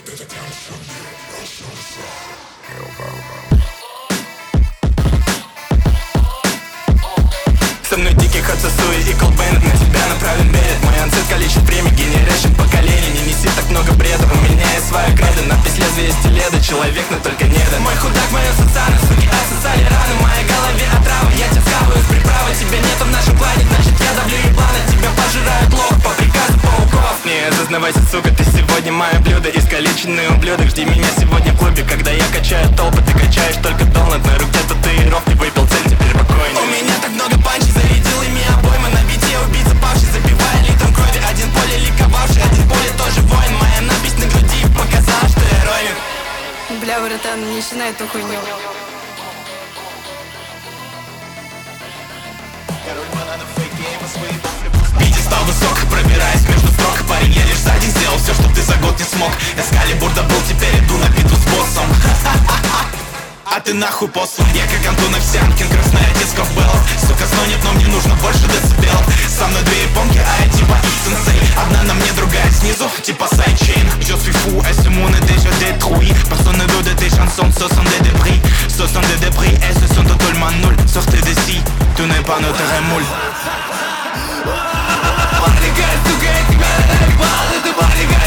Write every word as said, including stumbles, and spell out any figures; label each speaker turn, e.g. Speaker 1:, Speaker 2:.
Speaker 1: Со мной дикий Хацусуи и колбейнет, на тебя направлен берет. Мой ансет калечит время генерящим поколений. Не неси так много бреда, у меня есть своя кредо. Надпись лезвие стиледа, человек, но только не да. Мой худак, моя сусана, суки отсосали раны. В моей голове отрава, я тебя схаваю с приправой. Тебя нету в нашем плане, значит я давлю еблана. Тебя пожирают лох по приказу пауков. Не зазнавайся, сука, ты сегодня мое блюдо. Искалеченный ублюдок, жди меня сегодня в клубе. Когда я качаю толпы, ты качаешь только донат. На руке татуировки, выпил цель, теперь спокойно. У меня так много панчей, зарядил ими обоймы. На бите убийца павший, забивая литром крови. Один поле ликовавший, один поле тоже воин. Моя надпись на груди показала, что я ровен.
Speaker 2: Бля, братан, не начинай эту хуйню.
Speaker 1: Стал высок, пробираясь между строк. Парень, я лишь за день сделал все, что ты за год не смог. Эскалибур добыл, теперь иду на битву с боссом. А ты нахуй послан. Я как Антон Овсянкин, красный отец ковбеллов. Сука, звонит, но мне нужно больше децибелов. Со мной две японки, а я типа сенсей. Одна на мне, другая снизу, типа сайдчейн. Je suis fou, et ce monde est déjà détruit. Personne ne veut de tes chansons, ce sont des débris. Ce sont des débris, et ce sont totalement nuls. Sortez d'ici, tout n'est pas notre moule. Парни, сука, я тебя наебал, это парни,